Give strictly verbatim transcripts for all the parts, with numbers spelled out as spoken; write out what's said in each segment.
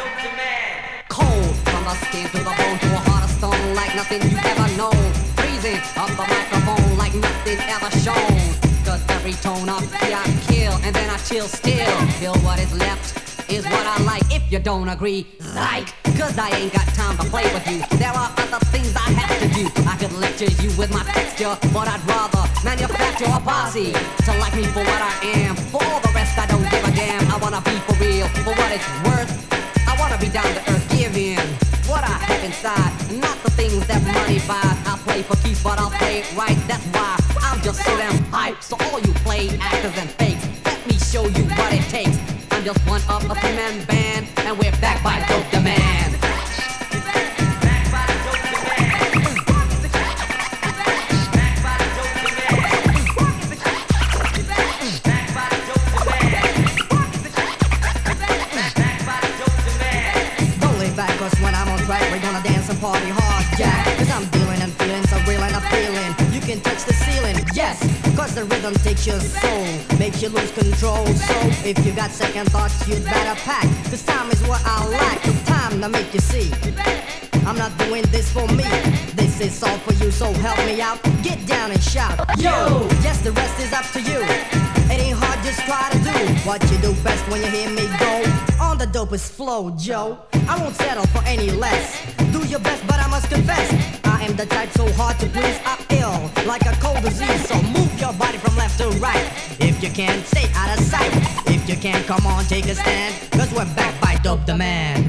Cold from the skin to the bone, to a heart of stone like nothing you've ever known. Freezing up the microphone like nothing ever shown. Cause every tone of key I kill, and then I chill still. Feel what is left is what I like. If you don't agree, psych. Cause I ain't got time to play with you. There are other things I have to do. I could lecture you with my texture, but I'd rather manufacture a posse to like me for what I am. For all the rest I don't give a damn. I wanna be for real, for what it's worth. I wanna be down to earth, give in what I have inside, not the things that money buys. I play for keeps, but I'll play it right. That's why I'm just so damn hype. So all you play actors and fakes, let me show you what it takes. I'm just one of a three-man band, and we're backed by Dope Demand. We're gonna dance and party hard, yeah. Cause I'm dealing and feeling so real and appealing. You can touch the ceiling, yes. Cause the rhythm takes your soul, makes you lose control. So if you got second thoughts, you'd better pack. Cause time is what I lack, time to make you see. I'm not doing this for me, this is all for you. So help me out, get down and shout, yo! Yes, the rest is up to you. It ain't hard, just try to do what you do best when you hear me go on the dopest flow, Joe. I won't settle for any less. Do your best, but I must confess, I am the type so hard to please. I'm ill, like a cold disease. So move your body from left to right. If you can, stay out of sight. If you can, come on, take a stand. Cause we're back by Dope Demand.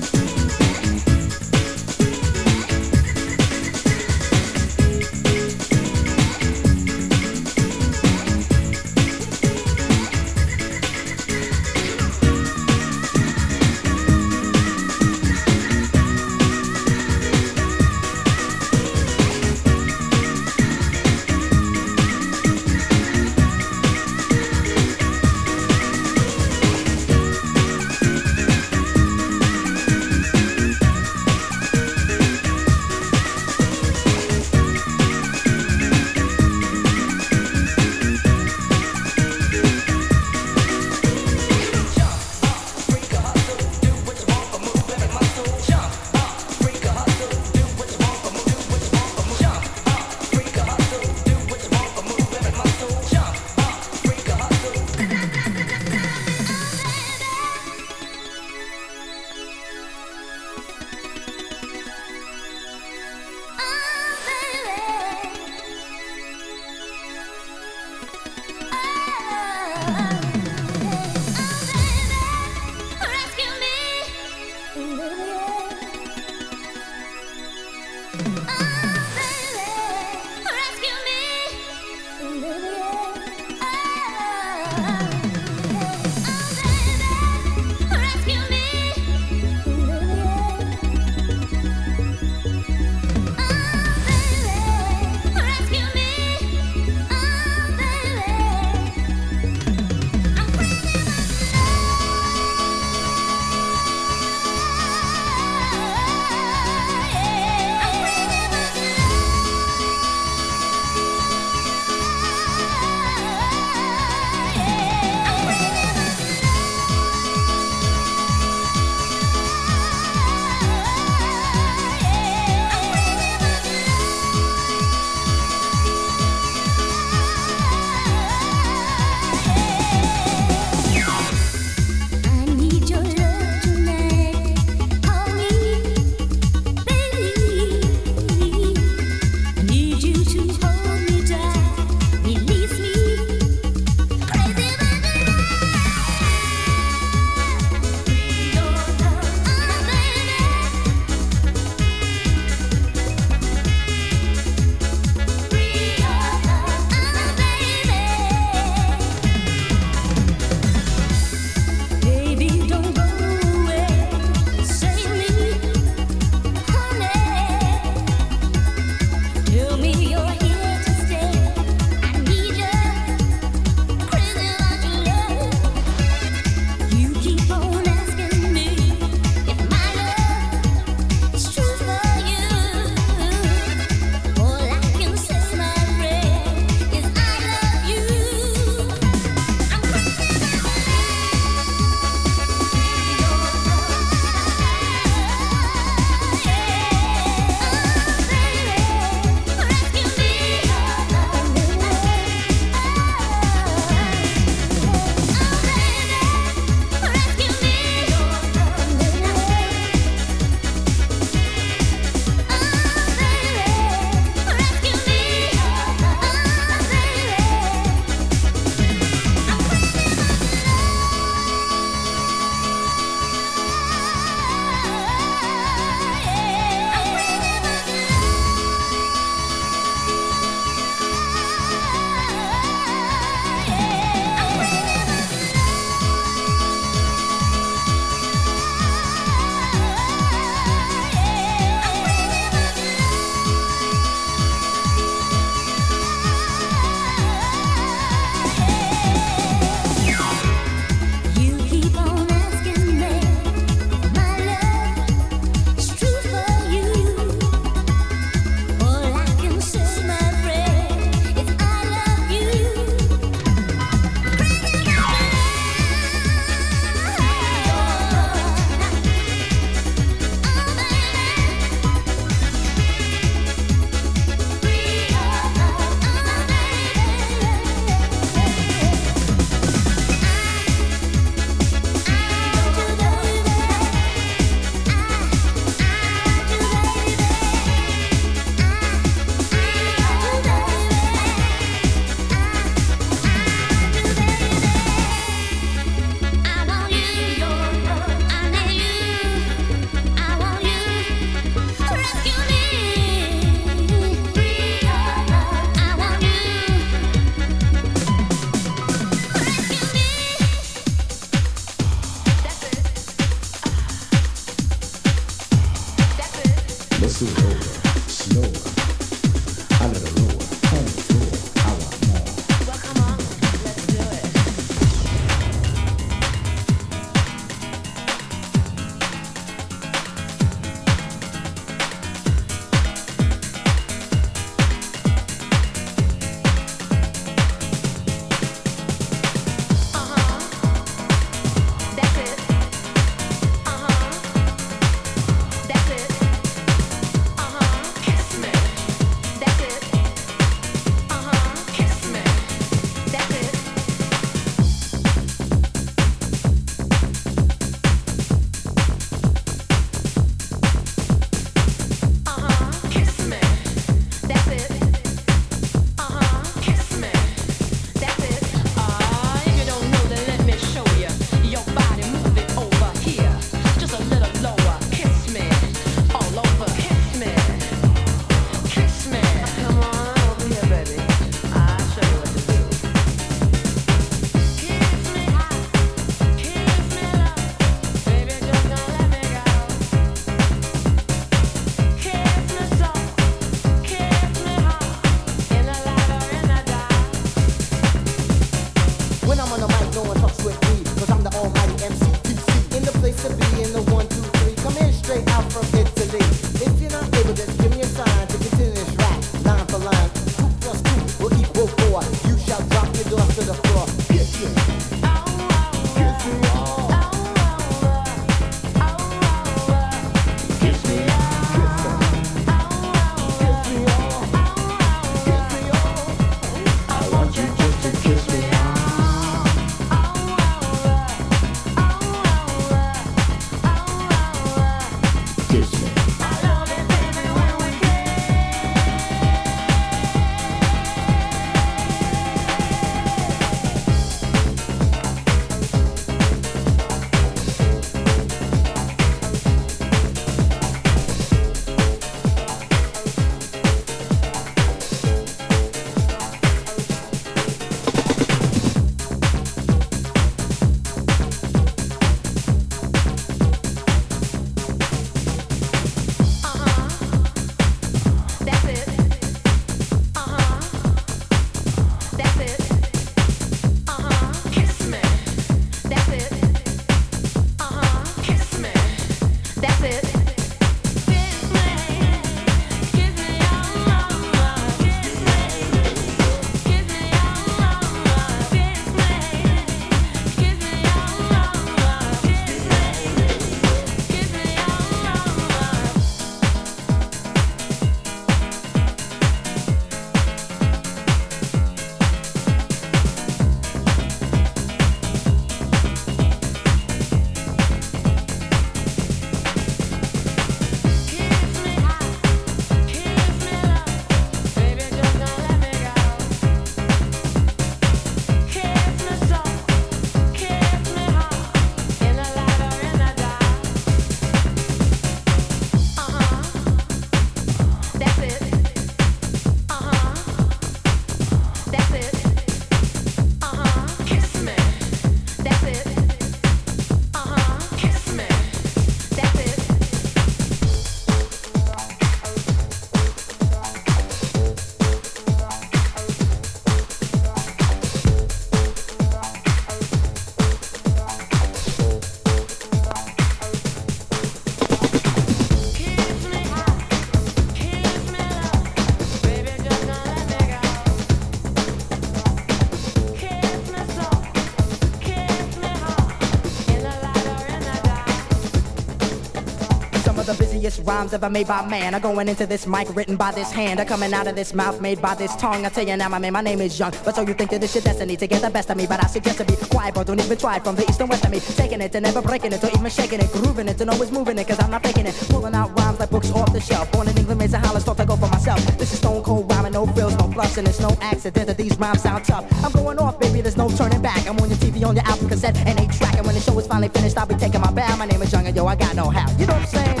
the busiest rhymes ever made by man are going into this mic written by this hand, are coming out of this mouth made by this tongue. I tell you now, my man, my name is Young, but so you think that this your destiny to get the best of me, but I suggest to be quiet, but don't even try. From the east and west of me, taking it and never breaking it, or even shaking it, grooving it and always moving it, cause I'm not faking it, pulling out rhymes like books off the shelf. Born in England, raised in Holland, thought I go for myself. This is stone cold rhyming, no frills, no fluffs, and it's no accident that these rhymes sound tough. I'm going off, baby, there's no turning back. I'm on your T V, on your album cassette, and eight track, and when the show is finally finished, I'll be taking my bow. My name is Young, and yo, I got no how. You know what I'm saying?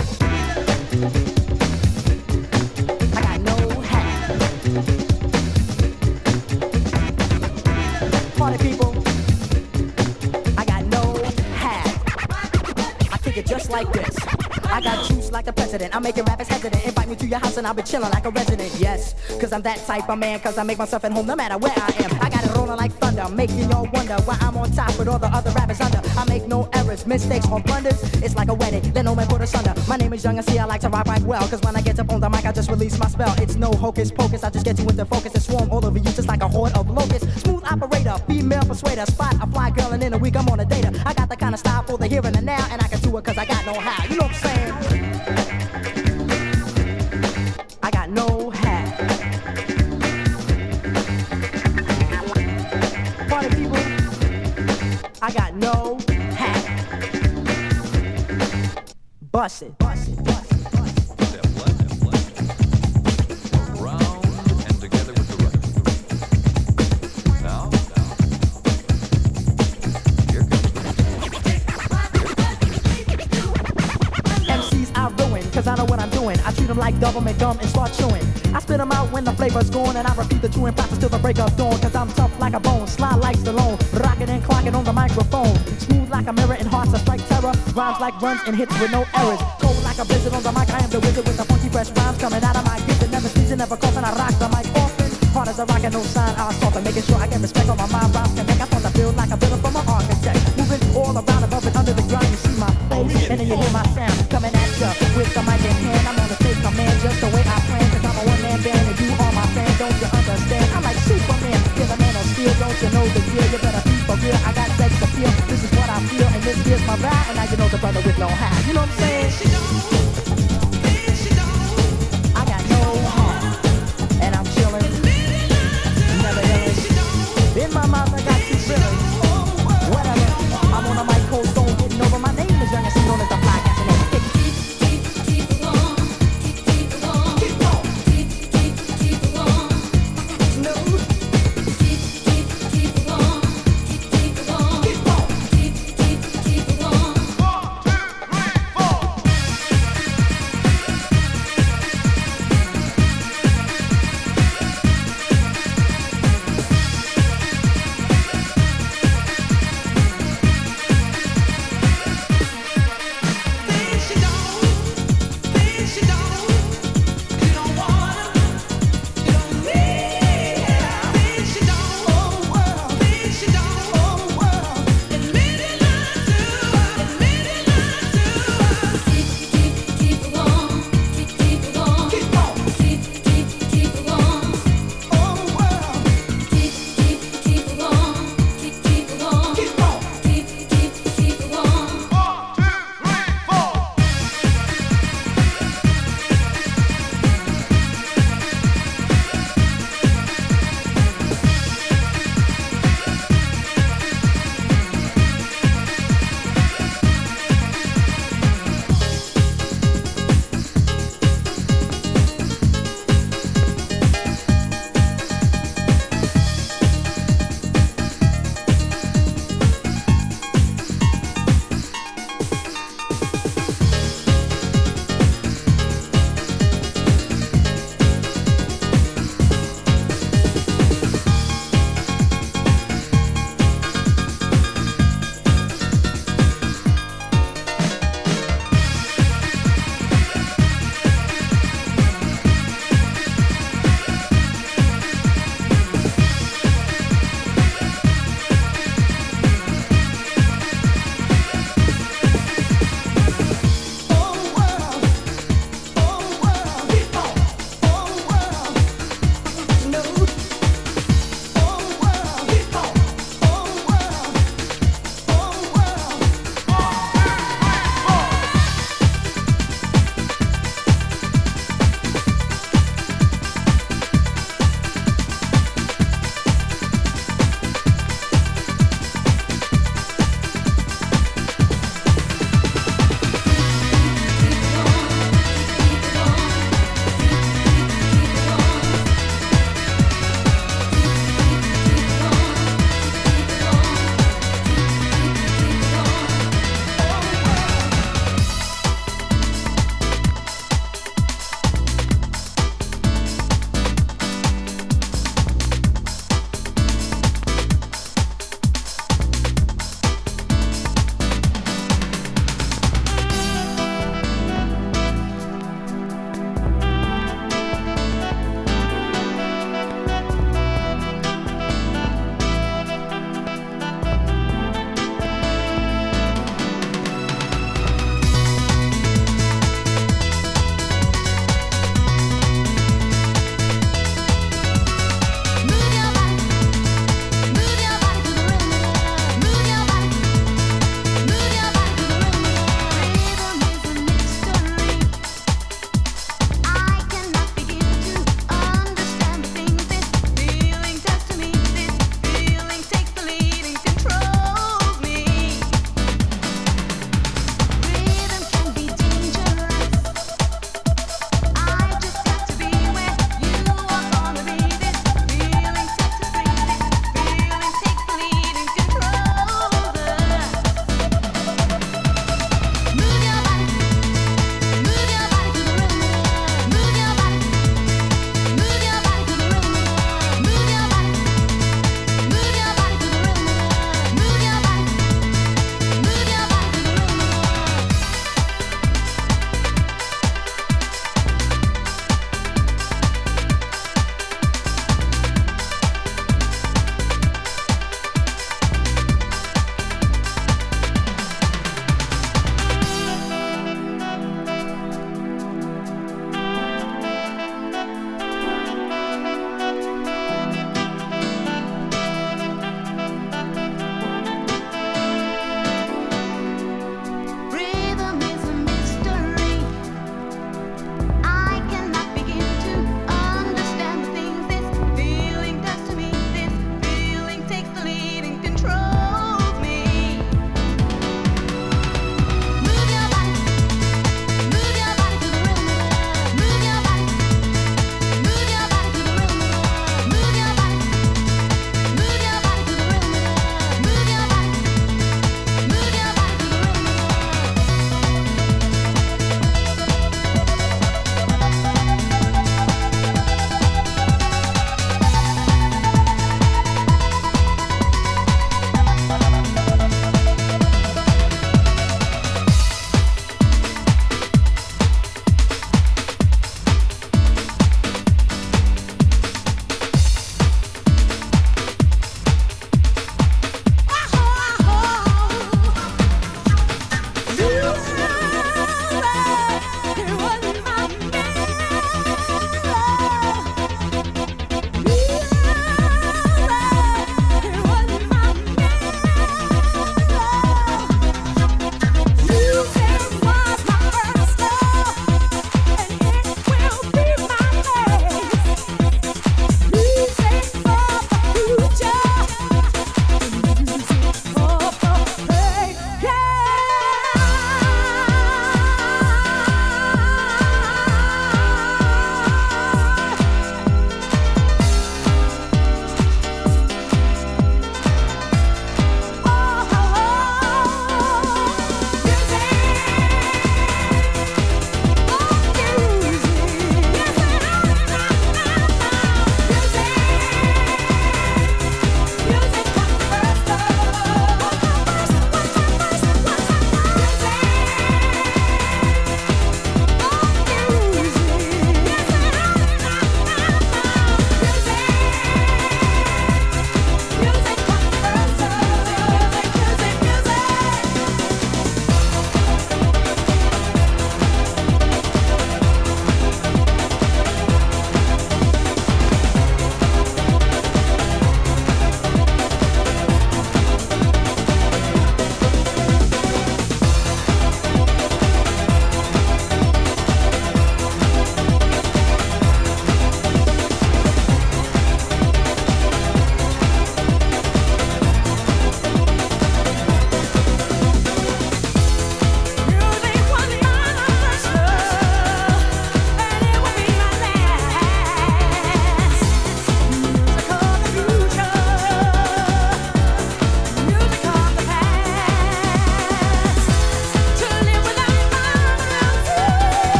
I got no hat. Party people, I got no hat. I kick it just like this. I got juice like the president. I'm making rappers hesitant. Invite me to your house and I'll be chilling like a resident. Yes, cause I'm that type of man. Cause I make myself at home no matter where I am. I got it rolling like thunder, making y'all wonder why I'm on top with all the other rappers under. I make no errors, mistakes or blunders. It's like a wedding, let no man put asunder. My name is Young and see I like to rock right well. Cause when I get up on the mic I just release my spell. It's no hocus pocus, I just get you into focus and swarm all over you just like a horde of locusts. Smooth operator, female persuader, spot a fly girl and in a week I'm on a data. I got the kind of style for the here and the now, and I can do it cause I got no how. You know what I'm saying? I got no hat. Party people, I got no hat. Bust it, bust it, bust it. Cause I know what I'm doing. I treat them like government gum and start chewing. I spit them out when the flavor's gone, and I repeat the chewing process till the break of dawn. Cause I'm tough like a bone, sly like Stallone, rockin' and clockin' on the microphone. Smooth like a mirror and hearts that strike terror. Rhymes like runs and hits with no errors. Cold like a blizzard on the mic, I am the wizard with the funky fresh rhymes coming out of my gift. It never season, never coughing, I rock the mic often. Hard as a rock and no sign, I'll soften, making sure I get respect on my mind. Rhymes connect, I start to feel like a builder from an architect. Moving all around above and under the ground, you see my face, and then you hear my sound coming at ya with the mic in hand. I'm on the take command just the way I plan, cause I'm a one-man band and you are my fan, don't you understand? I'm like Superman, you're the man of steel, don't you know the deal? You better be for real, I got sex appeal. This is what I feel, and this here's my ride, and now you know the brother with no hat. You know what I'm saying? I got no hat, and I'm chillin', never illin'. In my mouth I got two feelings. Whatever, I'm on a mic, cold stone, getting over. My name is Young and known as the fly cat.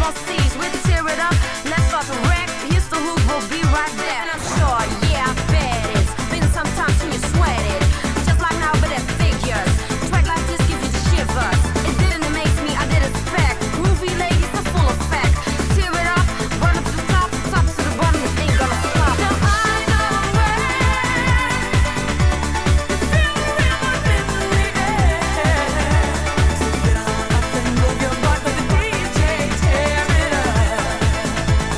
all C's. We'll tear it up, let's start to wreck. Here's the hook, we'll be right there. And I'm sure, yeah, I bet it's been some time till you sweat it. Just like now, but it figures. Track like this gives you the shivers. It didn't amaze me, I did expect. Groovy ladies are full effect. Tear it up, run up to the top, top to the bottom, it ain't gonna stop. Now I know where the feeling will in the air. So get on up and move your butt with the D J, tear it up.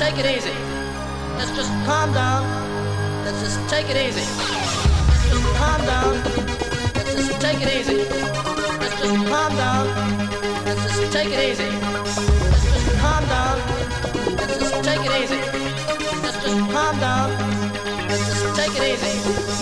take it easy. Let's just calm down. Let's just take it easy. Let's just calm down. Let's just take it easy. Let's just calm down. Let's just take it easy. Let's just calm down. Let's just take it easy. Let's just calm down. Let's just take it easy.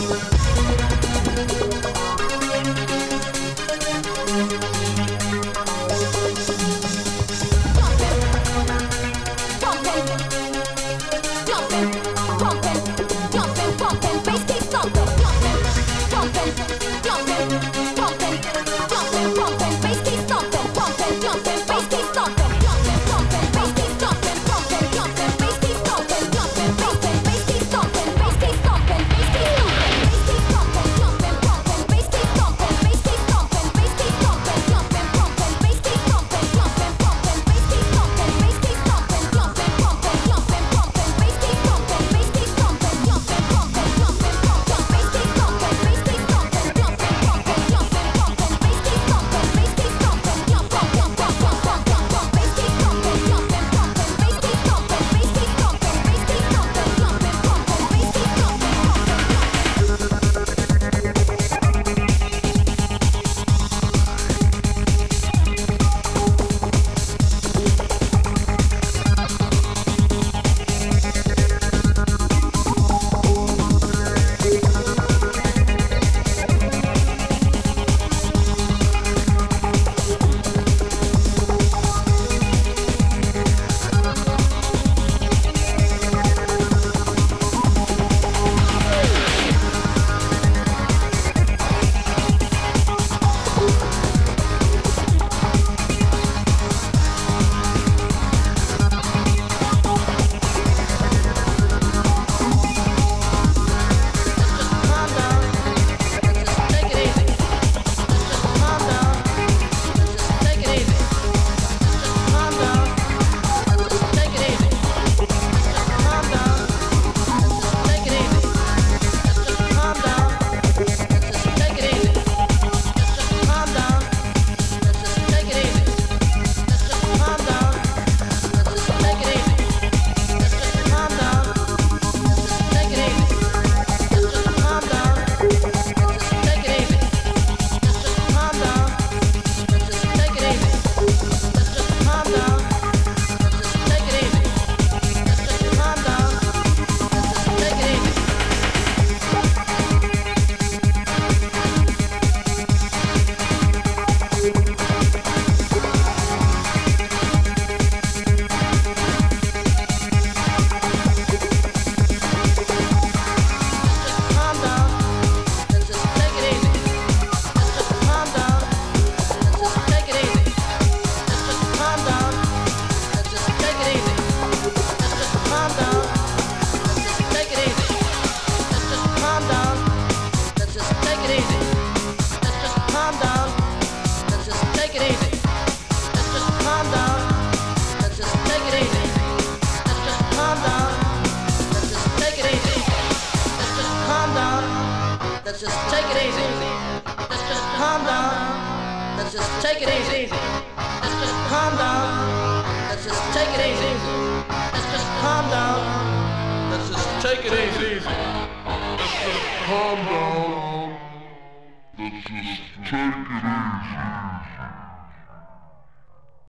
Let's just take it easy. Let's just calm down. Let's just take it easy. Let's just calm down. Let's just take it easy. Let's just calm down. Let's just take it easy. Let's just calm down.